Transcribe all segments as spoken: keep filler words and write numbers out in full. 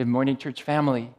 Good morning, church family.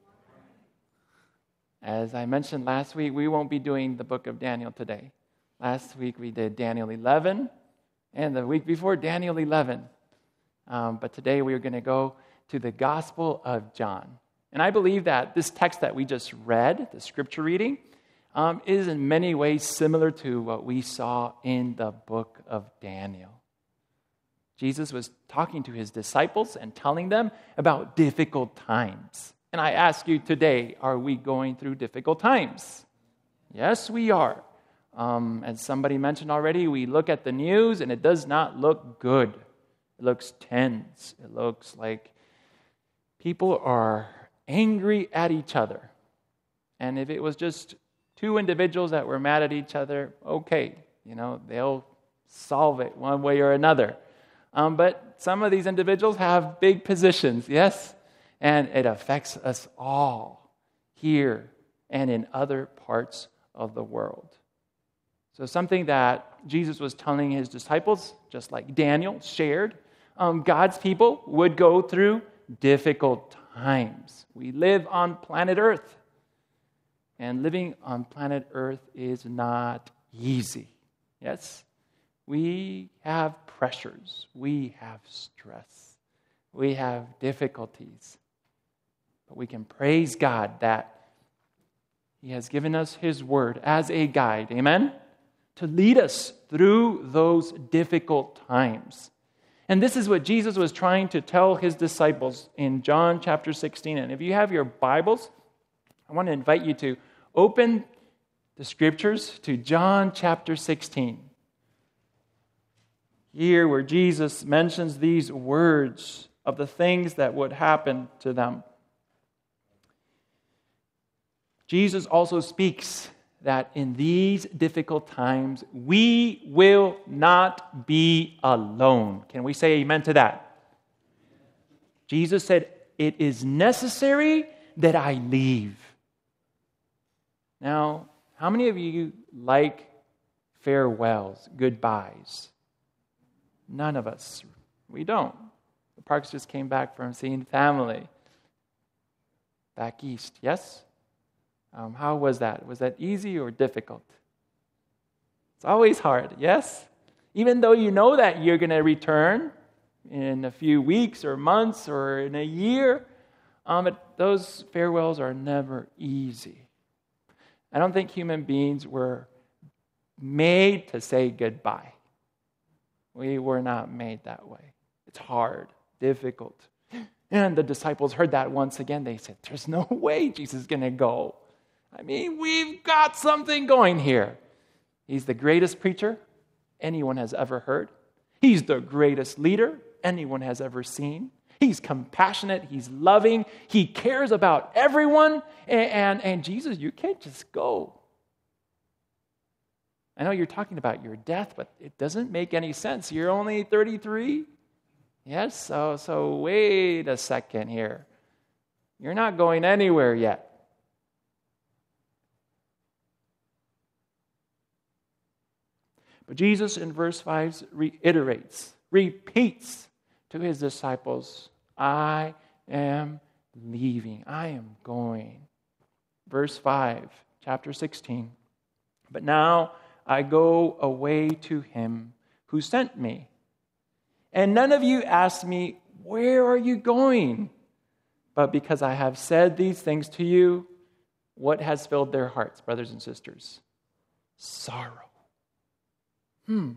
As I mentioned last week, we won't be doing the book of Daniel today. Last week we did Daniel eleven, and the week before Daniel eleven. Um, but today we are going to go to the Gospel of John. And I believe that this text that we just read, the scripture reading, um, is in many ways similar to what we saw in the book of Daniel. Jesus was talking to his disciples and telling them about difficult times. And I ask you today, are we going through difficult times? Yes, we are. Um, as somebody mentioned already, we look at the news and it does not look good. It looks tense. It looks like people are angry at each other. And if it was just two individuals that were mad at each other, okay, you know, they'll solve it one way or another. Um, but some of these individuals have big positions, yes? And it affects us all here and in other parts of the world. So something that Jesus was telling his disciples, just like Daniel shared, um, God's people would go through difficult times. We live on planet Earth. And living on planet Earth is not easy, yes? We have pressures. We have stress. We have difficulties. But we can praise God that He has given us His Word as a guide, amen? To lead us through those difficult times. And this is what Jesus was trying to tell His disciples in John chapter sixteen. And if you have your Bibles, I want to invite you to open the Scriptures to John chapter sixteen. Here where Jesus mentions these words of the things that would happen to them. Jesus also speaks that in these difficult times, we will not be alone. Can we say amen to that? Jesus said, it is necessary that I leave. Now, how many of you like farewells, goodbyes? None of us. We don't. The Parks just came back from seeing family back east, yes? Um, how was that? Was that easy or difficult? It's always hard, yes? Even though you know that you're going to return in a few weeks or months or in a year, um, it, those farewells are never easy. I don't think human beings were made to say goodbye. We were not made that way. It's hard, difficult. And the disciples heard that once again. They said, there's no way Jesus is going to go. I mean, we've got something going here. He's the greatest preacher anyone has ever heard. He's the greatest leader anyone has ever seen. He's compassionate. He's loving. He cares about everyone. And, and, and Jesus, you can't just go. I know you're talking about your death, but it doesn't make any sense. You're only thirty-three? Yes, so, so wait a second here. You're not going anywhere yet. But Jesus in verse five reiterates, repeats to his disciples, I am leaving. I am going. Verse five, chapter sixteen. But now I go away to him who sent me. And none of you ask me, where are you going? But because I have said these things to you, what has filled their hearts, brothers and sisters? Sorrow. Hmm.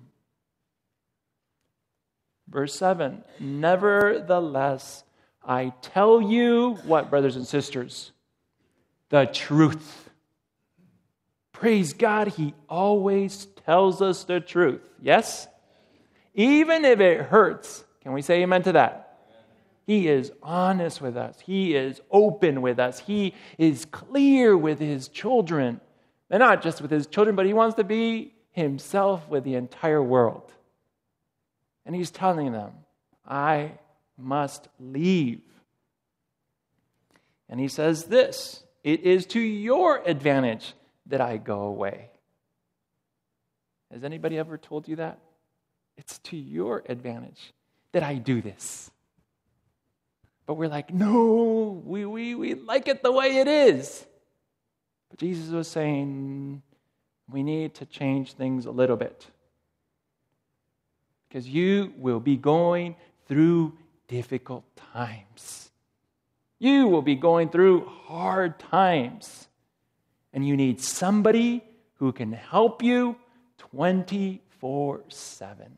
Verse seven, nevertheless, I tell you what, brothers and sisters? The truth. Praise God, He always tells us the truth. Yes? Even if it hurts. Can we say amen to that? He is honest with us. He is open with us. He is clear with His children. And not just with His children, but He wants to be Himself with the entire world. And He's telling them, I must leave. And He says this, it is to your advantage that I go away. Has anybody ever told you that? It's to your advantage that I do this. But we're like, no, we, we, we like it the way it is. But Jesus was saying, we need to change things a little bit. Because you will be going through difficult times. You will be going through hard times. And you need somebody who can help you twenty-four seven.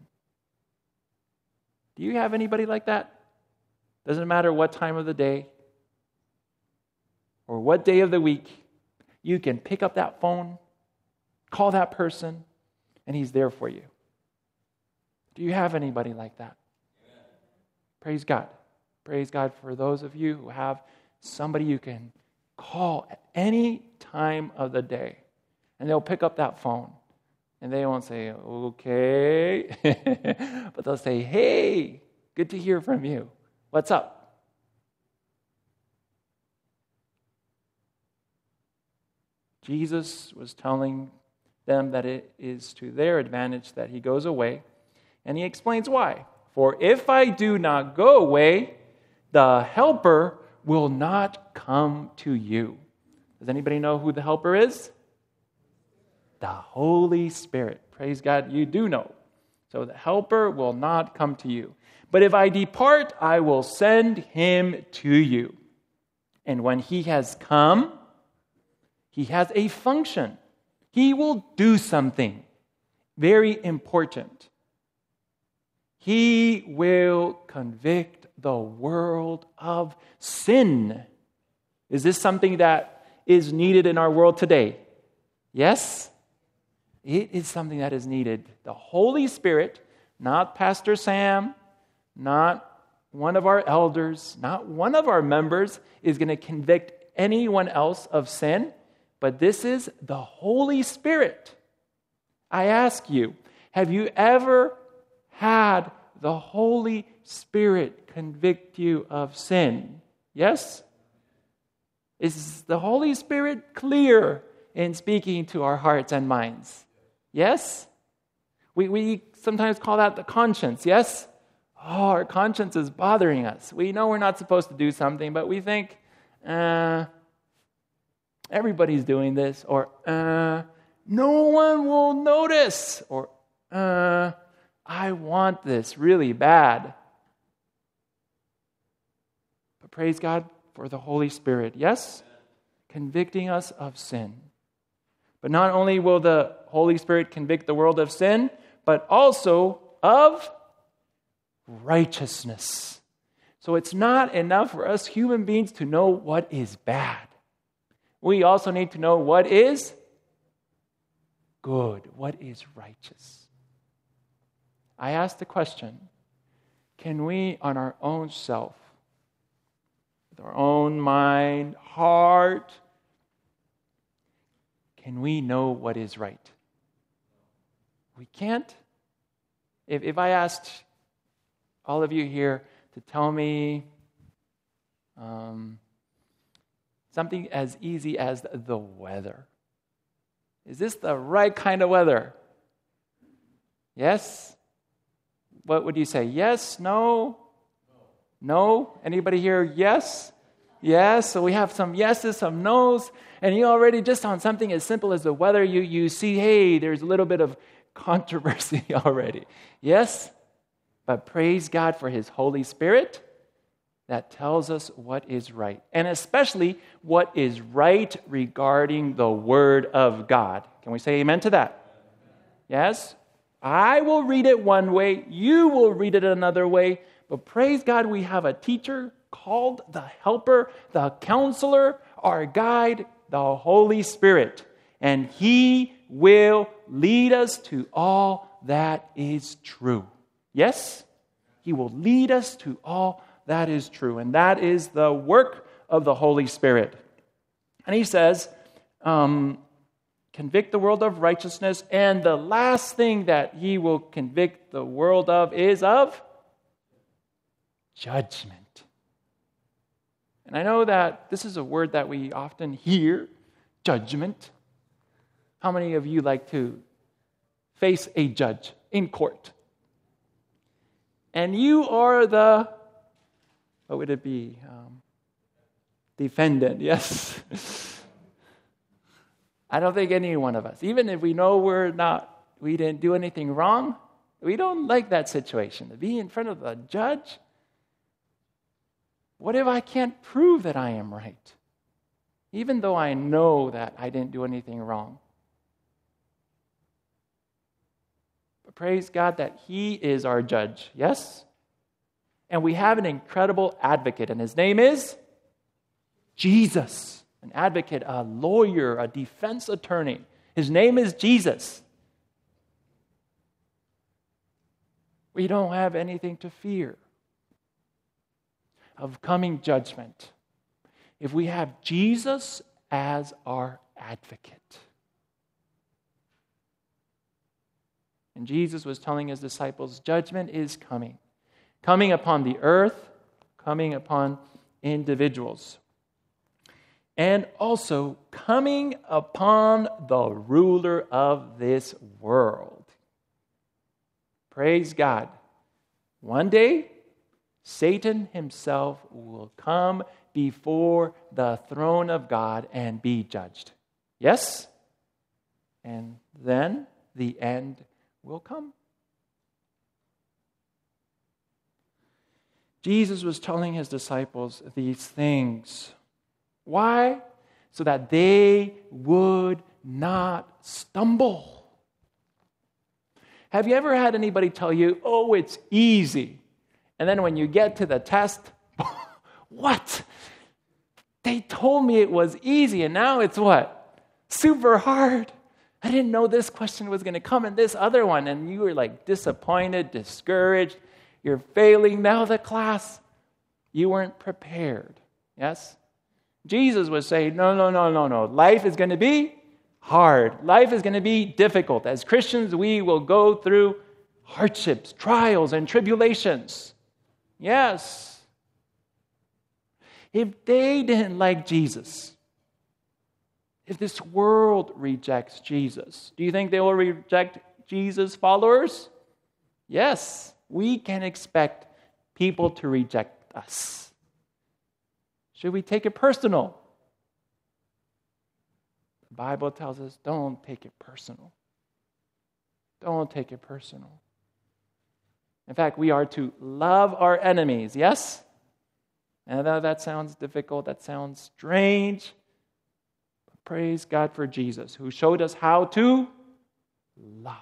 Do you have anybody like that? Doesn't matter what time of the day or what day of the week, you can pick up that phone, call that person, and he's there for you. Do you have anybody like that? Amen. Praise God. Praise God for those of you who have somebody you can call at any time of the day. And they'll pick up that phone. And they won't say, okay. But they'll say, hey, good to hear from you. What's up? Jesus was telling them that it is to their advantage that he goes away. And he explains why. For if I do not go away, the helper will not come to you. Does anybody know who the helper is? The Holy Spirit. Praise God, you do know. So the helper will not come to you. But if I depart, I will send him to you. And when he has come, he has a function. He will do something very important. He will convict the world of sin. Is this something that is needed in our world today? Yes? It is something that is needed. The Holy Spirit, not Pastor Sam, not one of our elders, not one of our members is going to convict anyone else of sin, but this is the Holy Spirit. I ask you, have you ever had the Holy Spirit convict you of sin? Yes? Is the Holy Spirit clear in speaking to our hearts and minds? Yes? We, we sometimes call that the conscience, yes? Oh, our conscience is bothering us. We know we're not supposed to do something, but we think, uh, everybody's doing this, or uh, no one will notice, or uh, I want this really bad. But praise God for the Holy Spirit, yes? Convicting us of sin. But not only will the Holy Spirit convict the world of sin, but also of righteousness. So it's not enough for us human beings to know what is bad. We also need to know what is good, what is righteous. I ask the question, can we on our own self, with our own mind, heart, can we know what is right? We can't. If, if I asked all of you here to tell me um, something as easy as the weather. Is this the right kind of weather? Yes? What would you say? Yes? No? No? Anybody here? Yes? Yes? So we have some yeses, some no's, and you already just on something as simple as the weather, you, you see, hey, there's a little bit of controversy already. Yes? But praise God for His Holy Spirit that tells us what is right. And especially what is right regarding the Word of God. Can we say amen to that? Yes? I will read it one way, you will read it another way, but praise God we have a teacher called the Helper, the Counselor, our Guide, the Holy Spirit. And He will lead us to all that is true. Yes? He will lead us to all that is true. And that is the work of the Holy Spirit. And He says, um, convict the world of righteousness. And the last thing that He will convict the world of is of judgment. And I know that this is a word that we often hear, judgment. How many of you like to face a judge in court? And you are the what would it be? Um, defendant, yes. I don't think any one of us, even if we know we're not, we didn't do anything wrong, we don't like that situation. To be in front of a judge. What if I can't prove that I am right? Even though I know that I didn't do anything wrong. But praise God that He is our judge, yes? And we have an incredible advocate, and His name is Jesus. An advocate, a lawyer, a defense attorney. His name is Jesus. We don't have anything to fear of coming judgment if we have Jesus as our advocate. And Jesus was telling His disciples, judgment is coming. Coming upon the earth, coming upon individuals. And also coming upon the ruler of this world. Praise God. One day, Satan himself will come before the throne of God and be judged. Yes? And then the end will come. Jesus was telling His disciples these things. Why? So that they would not stumble. Have you ever had anybody tell you, oh, it's easy? And then when you get to the test, what? They told me it was easy, and now it's what? Super hard. I didn't know this question was going to come and this other one, and you were like disappointed, discouraged. You're failing now the class. You weren't prepared. Yes? Jesus was saying, no, no, no, no, no. Life is going to be hard. Life is going to be difficult. As Christians, we will go through hardships, trials, and tribulations. Yes. If they didn't like Jesus, if this world rejects Jesus, do you think they will reject Jesus' followers? Yes. We can expect people to reject us. Should we take it personal? The Bible tells us, don't take it personal. Don't take it personal. In fact, we are to love our enemies, yes? And that, that sounds difficult, that sounds strange. But praise God for Jesus, who showed us how to love.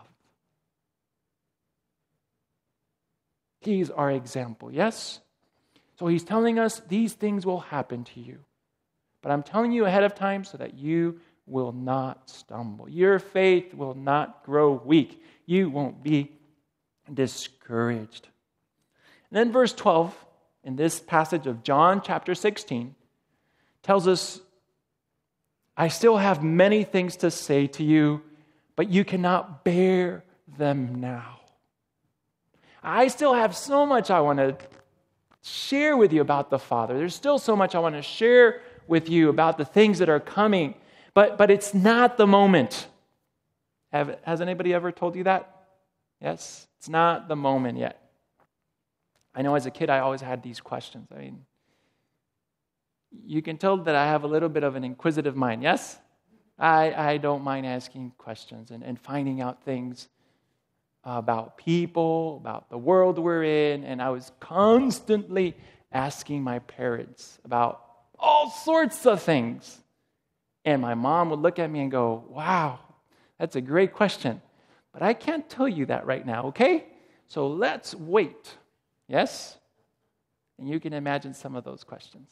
He's our example, yes? So He's telling us these things will happen to you. But I'm telling you ahead of time so that you will not stumble. Your faith will not grow weak. You won't be discouraged. And then verse twelve, in this passage of John chapter sixteen, tells us, I still have many things to say to you, but you cannot bear them now. I still have so much I want to share with you about the Father. There's still so much I want to share with you about the things that are coming, but, but it's not the moment. Have, has anybody ever told you that? Yes, it's not the moment yet. I know as a kid I always had these questions. I mean, you can tell that I have a little bit of an inquisitive mind, yes? I, I don't mind asking questions and, and finding out things about people, about the world we're in, and I was constantly asking my parents about all sorts of things. And my mom would look at me and go, wow, that's a great question, but I can't tell you that right now, okay? So let's wait, yes? And you can imagine some of those questions.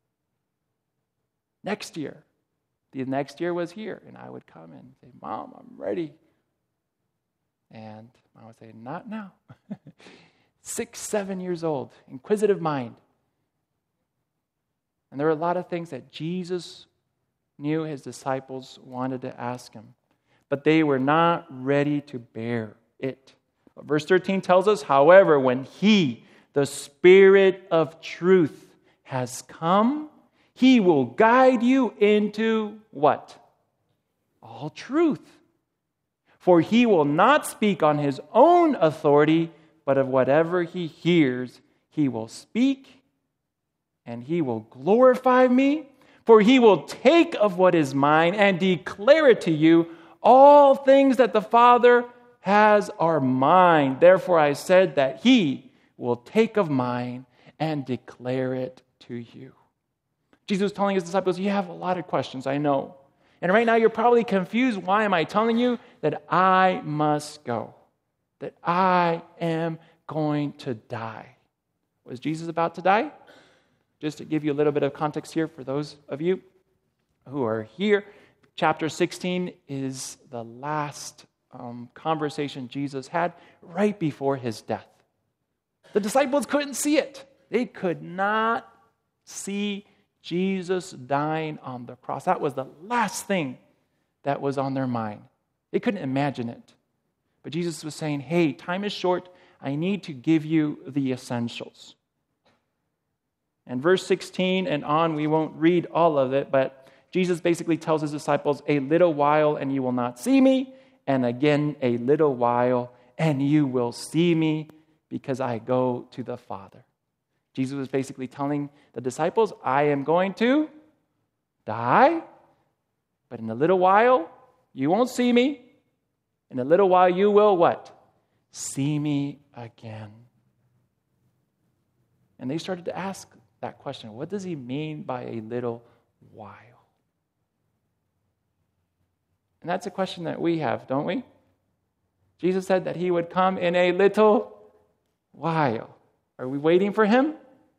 Next year, the next year was here, and I would come and say, Mom, I'm ready. And I would say, not now. Six, seven years old, inquisitive mind. And there were a lot of things that Jesus knew His disciples wanted to ask Him, but they were not ready to bear it. But verse thirteen tells us, however, when He, the Spirit of truth, has come, He will guide you into what? All truth. For He will not speak on His own authority, but of whatever He hears, He will speak, and he will glorify me, for he will take of what is mine and declare it to you. All things that the Father has are mine. Therefore I said that he will take of mine and declare it to you. Jesus was telling his disciples, you have a lot of questions, I know. And right now you're probably confused. Why am I telling you that I must go? That I am going to die. Was Jesus about to die? Just to give you a little bit of context here for those of you who are here, chapter sixteen is the last um, conversation Jesus had right before his death. The disciples couldn't see it. They could not see Jesus dying on the cross. That was the last thing that was on their mind. They couldn't imagine it. But Jesus was saying, hey, time is short. I need to give you the essentials. And verse sixteen and on, we won't read all of it, but Jesus basically tells his disciples, a little while and you will not see me, and again a little while and you will see me, because I go to the Father. Jesus was basically telling the disciples, I am going to die, but in a little while you won't see me. In a little while you will what? See me again. And they started to ask that question. What does he mean by a little while? And that's a question that we have, don't we? Jesus said that he would come in a little while. Are we waiting for him?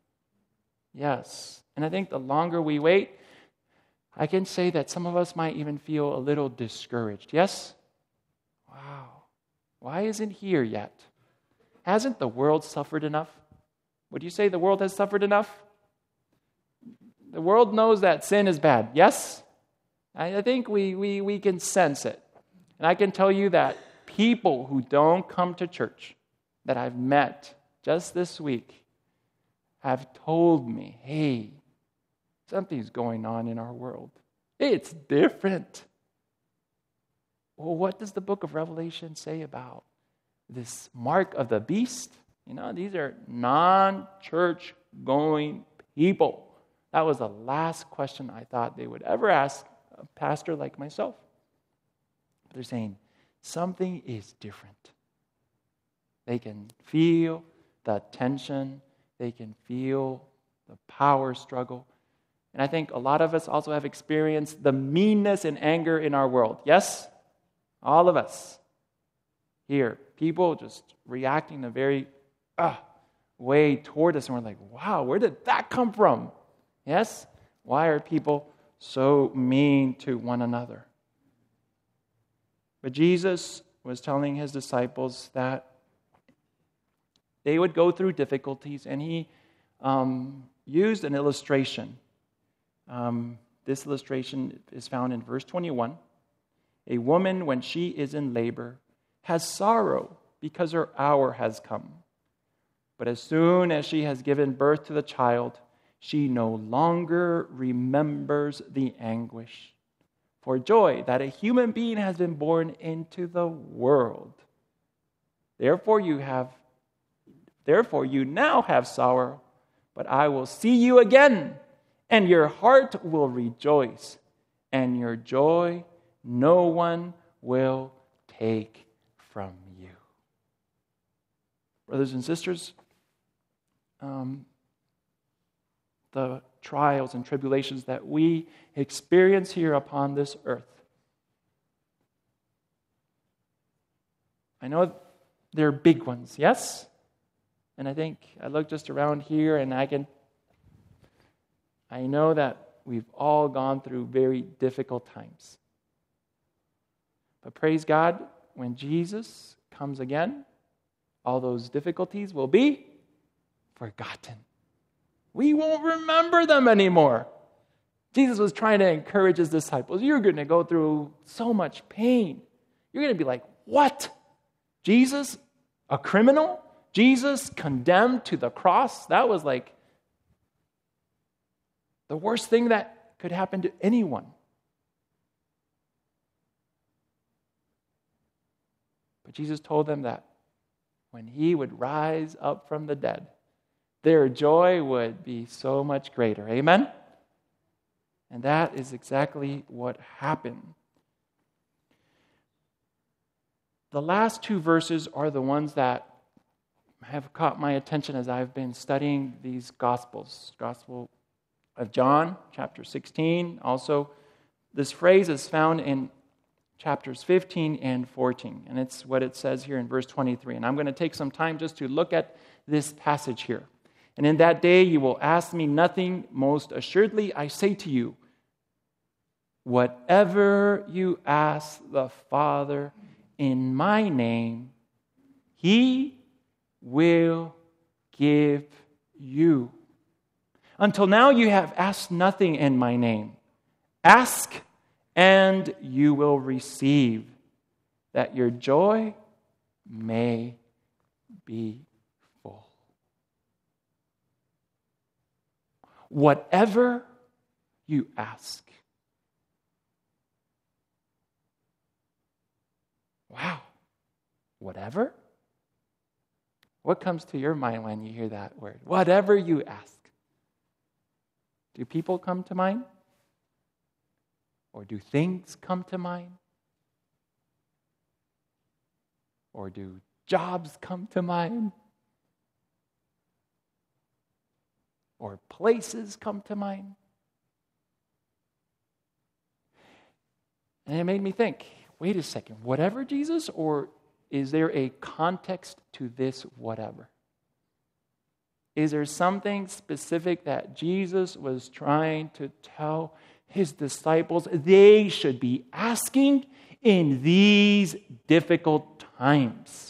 Yes. And I think the longer we wait, I can say that some of us might even feel a little discouraged. Yes? Wow. Why isn't he here yet? Hasn't the world suffered enough? Would you say the world has suffered enough? The world knows that sin is bad. Yes? I think we, we, we can sense it. And I can tell you that people who don't come to church that I've met just this week have told me, hey, something's going on in our world. It's different. Well, what does the book of Revelation say about this mark of the beast? You know, these are non-church going people. That was the last question I thought they would ever ask a pastor like myself. They're saying, something is different. They can feel the tension. They can feel the power struggle. And I think a lot of us also have experienced the meanness and anger in our world. Yes? All of us. Here, people just reacting in a very uh, way toward us. And we're like, wow, where did that come from? Yes? Why are people so mean to one another? But Jesus was telling his disciples that they would go through difficulties, and he um, used an illustration. Um, this illustration is found in verse twenty-one. A woman, when she is in labor, has sorrow because her hour has come. But as soon as she has given birth to the child, she no longer remembers the anguish for joy that a human being has been born into the world. Therefore you have, therefore you now have sorrow, but I will see you again, and your heart will rejoice, and your joy no one will take from you. Brothers and sisters, um, the trials and tribulations that we experience here upon this earth, I know they're big ones, yes? And I think I look just around here and I can, I know that we've all gone through very difficult times. But praise God, when Jesus comes again, all those difficulties will be forgotten. We won't remember them anymore. Jesus was trying to encourage his disciples. You're going to go through so much pain. You're going to be like, what? Jesus, a criminal? Jesus condemned to the cross? That was like the worst thing that could happen to anyone. But Jesus told them that when he would rise up from the dead, their joy would be so much greater. Amen? And that is exactly what happened. The last two verses are the ones that have caught my attention as I've been studying these Gospels. Gospel of John, chapter sixteen. Also, this phrase is found in chapters fifteen and fourteen. And it's what it says here in verse twenty-three. And I'm going to take some time just to look at this passage here. And in that day you will ask me nothing. Most assuredly, I say to you, whatever you ask the Father in my name, He will give you. Until now you have asked nothing in my name. Ask and you will receive, that your joy may be full. Whatever you ask. Wow. Whatever? What comes to your mind when you hear that word? Whatever you ask. Do people come to mind? Or do things come to mind? Or do jobs come to mind? Or places come to mind? And it made me think, wait a second, whatever, Jesus? Or is there a context to this whatever? Is there something specific that Jesus was trying to tell His disciples they should be asking in these difficult times?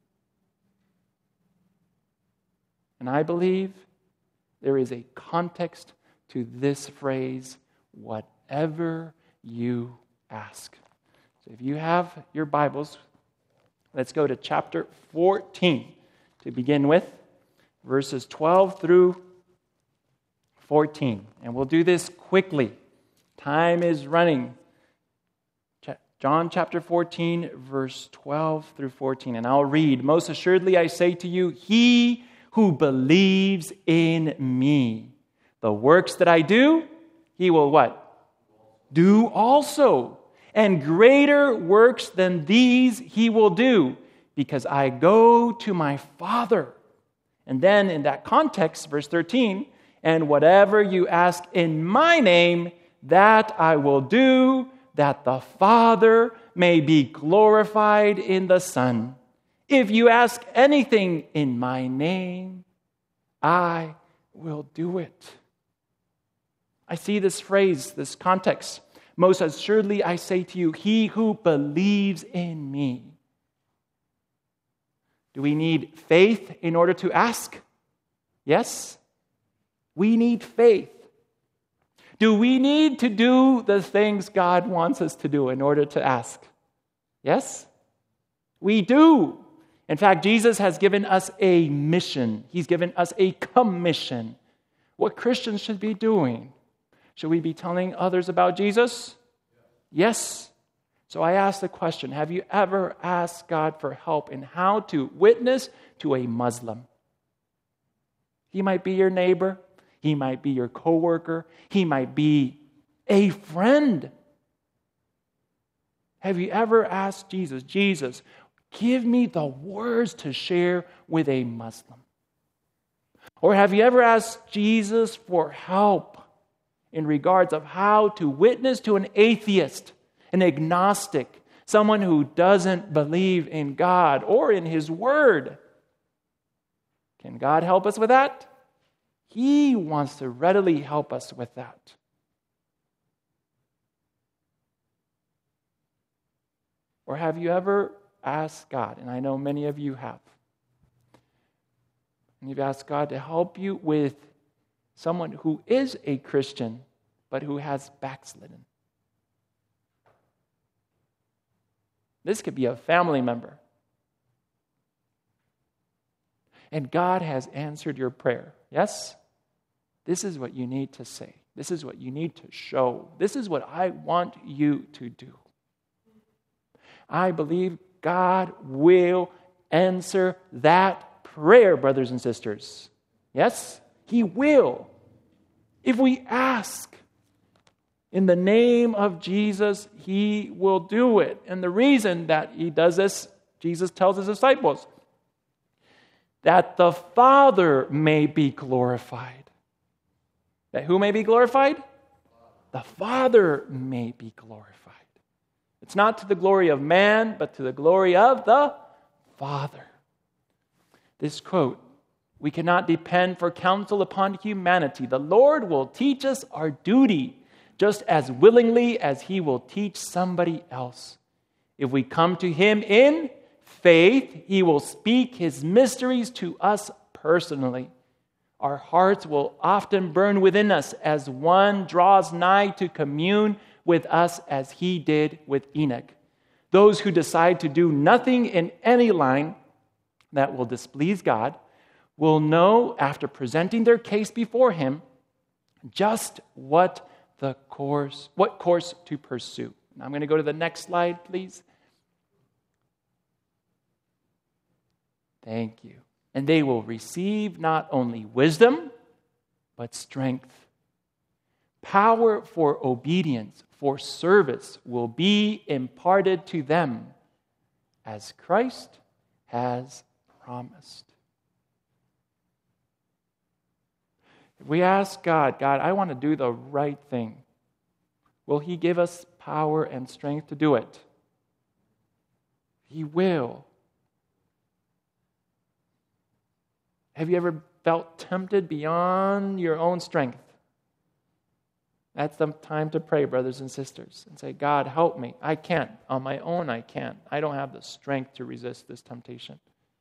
And I believe there is a context to this phrase, whatever you ask. So if you have your Bibles, let's go to chapter fourteen to begin with, verses twelve through fourteen. And we'll do this quickly. Time is running. John chapter fourteen, verse twelve through fourteen. And I'll read, most assuredly I say to you, he who believes in me, the works that I do, he will what? Do also. And greater works than these he will do, because I go to my Father. And then in that context, verse thirteen, and whatever you ask in my name, that I will do, that the Father may be glorified in the Son. If you ask anything in my name, I will do it. I see this phrase, this context. Most assuredly, I say to you, he who believes in me. Do we need faith in order to ask? Yes. We need faith. Do we need to do the things God wants us to do in order to ask? Yes. We do. In fact, Jesus has given us a mission. He's given us a commission. What Christians should be doing. Should we be telling others about Jesus? Yes. So I ask the question, have you ever asked God for help in how to witness to a Muslim? He might be your neighbor. He might be your coworker. He might be a friend. Have you ever asked Jesus, Jesus, give me the words to share with a Muslim? Or have you ever asked Jesus for help in regards of how to witness to an atheist, an agnostic, someone who doesn't believe in God or in His Word? Can God help us with that? He wants to readily help us with that. Or have you ever asked God, and I know many of you have, and you've asked God to help you with someone who is a Christian, but who has backslidden? This could be a family member. And God has answered your prayer. Yes? This is what you need to say. This is what you need to show. This is what I want you to do. I believe God will answer that prayer, brothers and sisters. Yes, He will. If we ask in the name of Jesus, He will do it. And the reason that He does this, Jesus tells His disciples, that the Father may be glorified. That who may be glorified? The Father may be glorified. It's not to the glory of man, but to the glory of the Father. This quote, we cannot depend for counsel upon humanity. The Lord will teach us our duty just as willingly as He will teach somebody else. If we come to Him in faith, He will speak His mysteries to us personally. Our hearts will often burn within us as one draws nigh to commune with us as He did with Enoch. Those who decide to do nothing in any line that will displease God will know, after presenting their case before Him, just what the course, what course to pursue. Now I'm going to go to the next slide, please. Thank you. And they will receive not only wisdom, but strength. Power for obedience, for service will be imparted to them as Christ has promised. If we ask God, God, I want to do the right thing, will He give us power and strength to do it? He will. Have you ever felt tempted beyond your own strength? That's the time to pray, brothers and sisters, and say, God, help me. I can't. On my own, I can't. I don't have the strength to resist this temptation.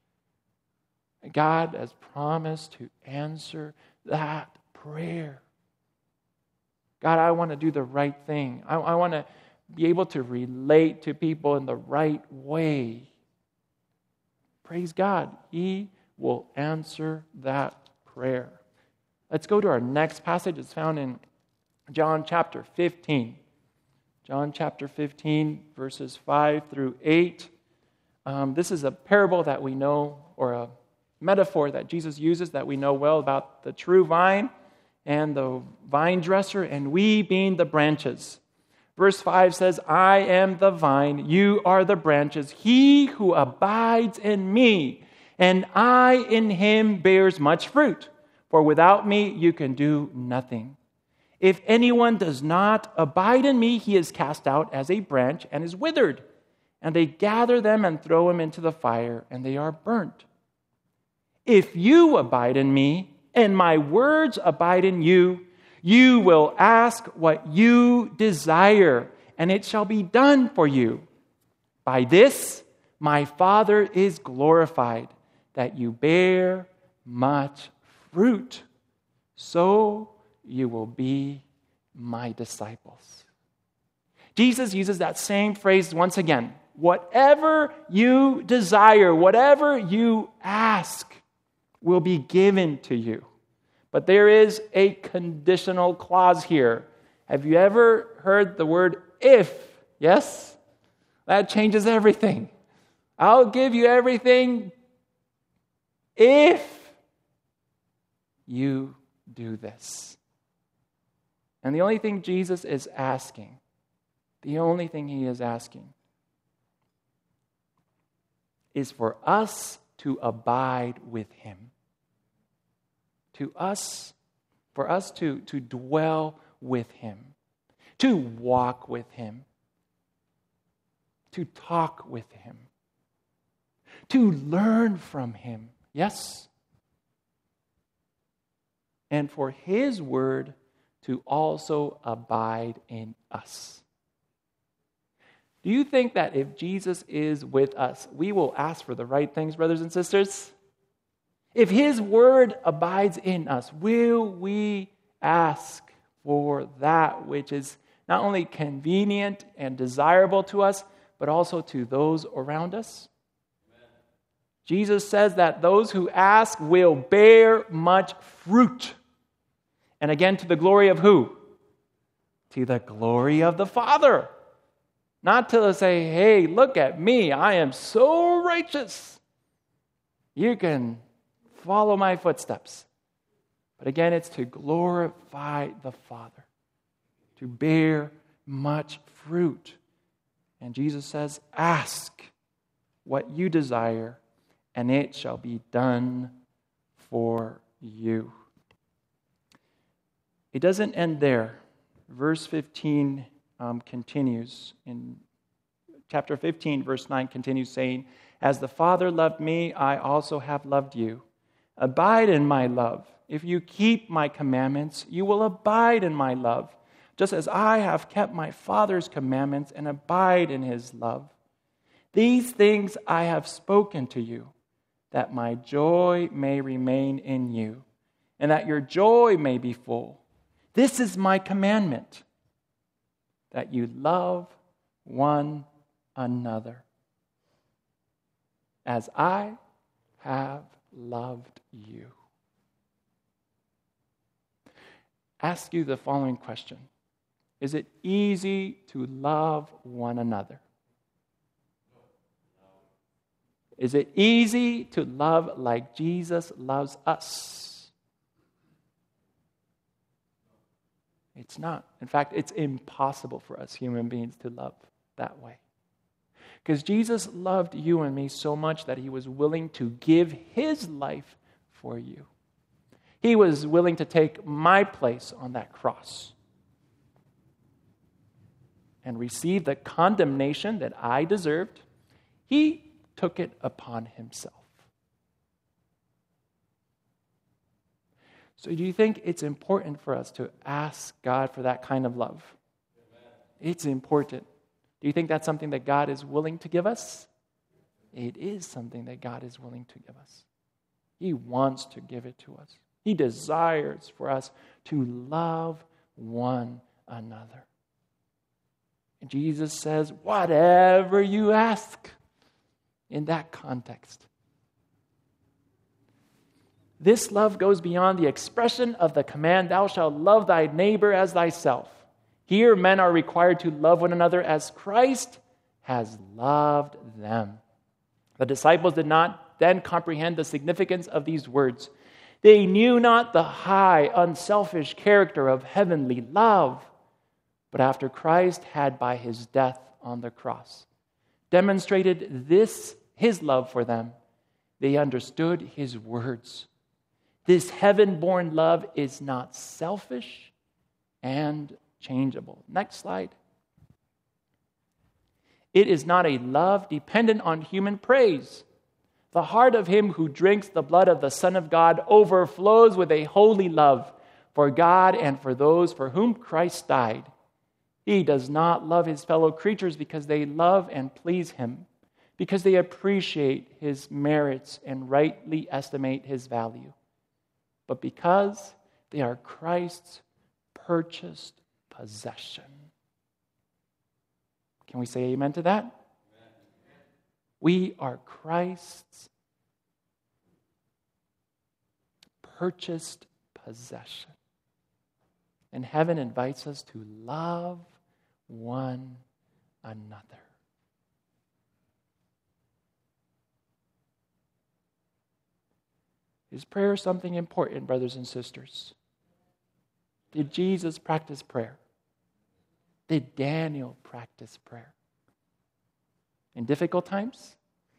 God has promised to answer that prayer. God, I want to do the right thing. I, I want to be able to relate to people in the right way. Praise God. He will answer that prayer. Let's go to our next passage. It's found in John chapter fifteen. John chapter fifteen, verses five through eight. Um, this is a parable that we know, or a metaphor that Jesus uses that we know well, about the true vine and the vine dresser, and we being the branches. Verse five says, I am the vine, you are the branches. He who abides in me, and I in him, bears much fruit. For without me you can do nothing. If anyone does not abide in me, he is cast out as a branch and is withered. And they gather them and throw them into the fire, and they are burnt. If you abide in me, and my words abide in you, you will ask what you desire, and it shall be done for you. By this my Father is glorified, that you bear much fruit. So you will be my disciples. Jesus uses that same phrase once again. Whatever you desire, whatever you ask, will be given to you. But there is a conditional clause here. Have you ever heard the word if? Yes? That changes everything. I'll give you everything if you do this. And the only thing Jesus is asking, the only thing He is asking, is for us to abide with Him. To us, for us to, to dwell with Him, to walk with Him, to talk with Him, to learn from Him. Yes? And for His word to also abide in us. Do you think that if Jesus is with us, we will ask for the right things, brothers and sisters? If His word abides in us, will we ask for that which is not only convenient and desirable to us, but also to those around us? Amen. Jesus says that those who ask will bear much fruit. And again, to the glory of who? To the glory of the Father. Not to say, hey, look at me, I am so righteous. You can follow my footsteps. But again, it's to glorify the Father, to bear much fruit. And Jesus says, ask what you desire, and it shall be done for you. It doesn't end there. Verse fifteen um, continues. In chapter fifteen, verse nine continues saying, as the Father loved me, I also have loved you. Abide in my love. If you keep my commandments, you will abide in my love, just as I have kept my Father's commandments and abide in his love. These things I have spoken to you, that my joy may remain in you, and that your joy may be full. This is my commandment, that you love one another, as I have loved you. Ask you the following question. Is it easy to love one another? Is it easy to love like Jesus loves us? It's not. In fact, it's impossible for us human beings to love that way. Because Jesus loved you and me so much that he was willing to give his life for you. He was willing to take my place on that cross and receive the condemnation that I deserved. He took it upon himself. So do you think it's important for us to ask God for that kind of love? Amen. It's important. Do you think that's something that God is willing to give us? It is something that God is willing to give us. He wants to give it to us. He desires for us to love one another. And Jesus says, whatever you ask in that context. This love goes beyond the expression of the command, thou shalt love thy neighbor as thyself. Here, men are required to love one another as Christ has loved them. The disciples did not then comprehend the significance of these words. They knew not the high, unselfish character of heavenly love. But after Christ had, by his death on the cross, demonstrated this, his love for them, they understood his words. This heaven-born love is not selfish and changeable. Next slide. It is not a love dependent on human praise. The heart of him who drinks the blood of the Son of God overflows with a holy love for God and for those for whom Christ died. He does not love his fellow creatures because they love and please him, because they appreciate his merits and rightly estimate his value, but because they are Christ's purchased possession. Can we say amen to that? Amen. We are Christ's purchased possession. And heaven invites us to love one another. Is prayer something important, brothers and sisters? Did Jesus practice prayer? Did Daniel practice prayer? In difficult times?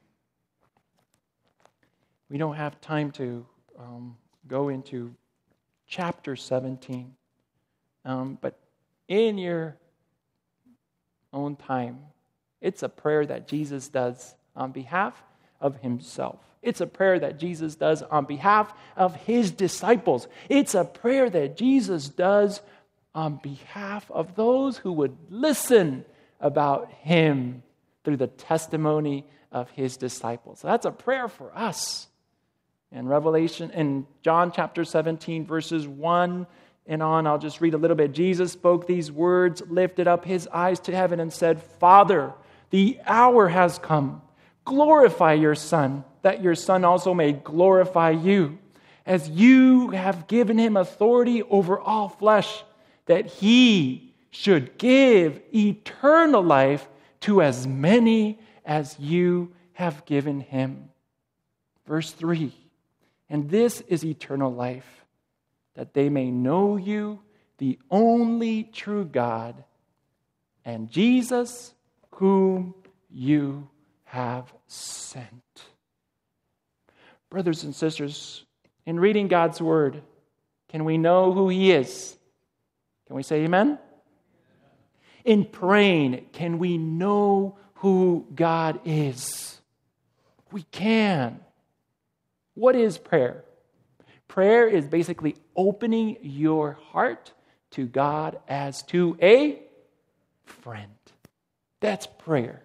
We don't have time to um, go into chapter seventeen. Um, but in your own time, it's a prayer that Jesus does on behalf of himself. It's a prayer that Jesus does on behalf of his disciples. It's a prayer that Jesus does on behalf of those who would listen about him through the testimony of his disciples. So that's a prayer for us. In Revelation, in John chapter seventeen, verses one and on, I'll just read a little bit. Jesus spoke these words, lifted up his eyes to heaven and said, Father, the hour has come. Glorify your Son, that your Son also may glorify you, as you have given him authority over all flesh, that he should give eternal life to as many as you have given him. Verse three, and this is eternal life, that they may know you, the only true God, and Jesus, whom you have sent. Brothers and sisters, in reading God's word, can we know who he is? Can we say amen? In praying, can we know who God is? We can. What is prayer? Prayer is basically opening your heart to God as to a friend. That's prayer.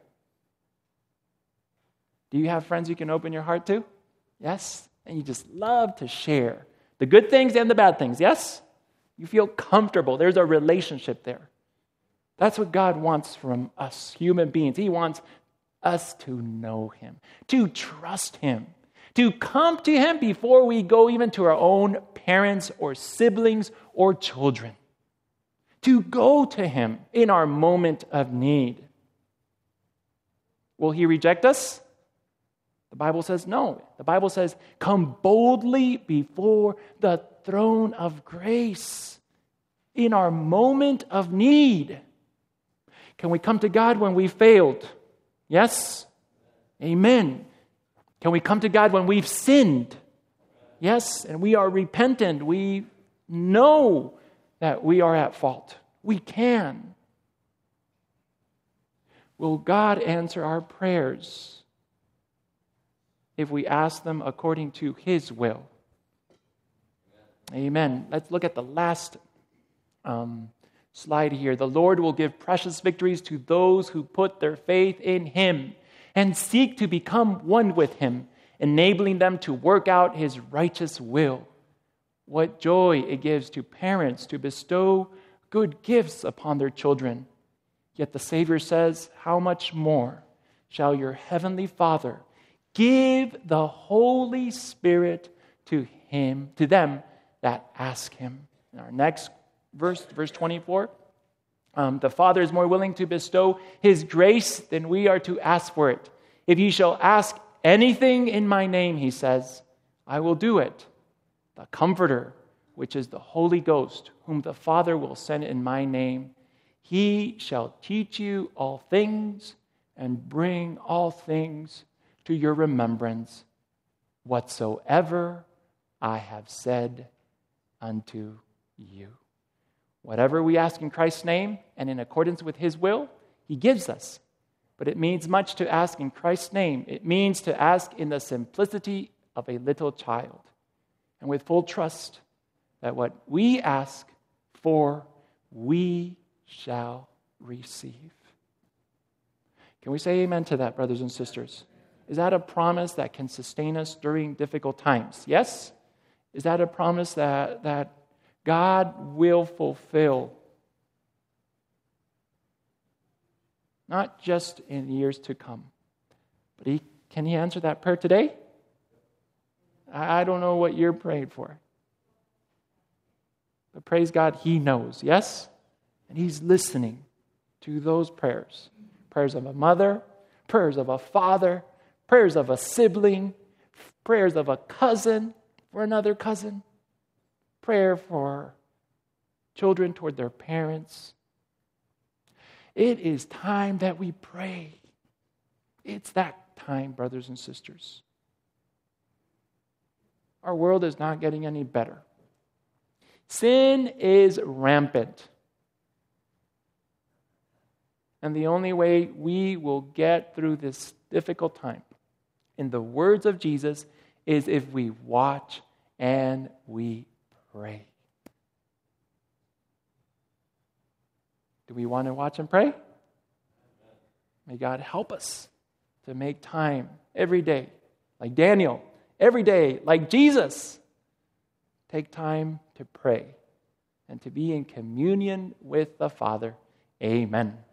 Do you have friends you can open your heart to? Yes? And you just love to share the good things and the bad things, yes? You feel comfortable. There's a relationship there. That's what God wants from us human beings. He wants us to know him, to trust him, to come to him before we go even to our own parents or siblings or children, to go to him in our moment of need. Will he reject us? The Bible says no. The Bible says, come boldly before the throne of grace in our moment of need. Can we come to God when we failed? Yes? Amen. Can we come to God when we've sinned? Yes, and we are repentant. We know that we are at fault. We can. Will God answer our prayers if we ask them according to his will? Amen. Let's look at the last um, slide here. The Lord will give precious victories to those who put their faith in him and seek to become one with him, enabling them to work out his righteous will. What joy it gives to parents to bestow good gifts upon their children. Yet the Savior says, how much more shall your heavenly Father give the Holy Spirit to him, to them that ask him? In our next verse, verse twenty-four, um, the Father is more willing to bestow his grace than we are to ask for it. If you shall ask anything in my name, he says, I will do it. The Comforter, which is the Holy Ghost, whom the Father will send in my name, he shall teach you all things and bring all things to your remembrance, whatsoever I have said unto you. Whatever we ask in Christ's name and in accordance with his will, he gives us. But it means much to ask in Christ's name. It means to ask in the simplicity of a little child and with full trust that what we ask for, we shall receive. Can we say amen to that, brothers and sisters? Is that a promise that can sustain us during difficult times? Yes? Is that a promise that, that God will fulfill? Not just in years to come. But he, can he answer that prayer today? I, I don't know what you're praying for. But praise God, he knows, yes? And he's listening to those prayers. Prayers of a mother, prayers of a father, prayers of a sibling, prayers of a cousin for another cousin, prayer for children toward their parents. It is time that we pray. It's that time, brothers and sisters. Our world is not getting any better. Sin is rampant. And the only way we will get through this difficult time, in the words of Jesus, is if we watch and we pray. Do we want to watch and pray? May God help us to make time every day, like Daniel, every day, like Jesus. Take time to pray and to be in communion with the Father. Amen.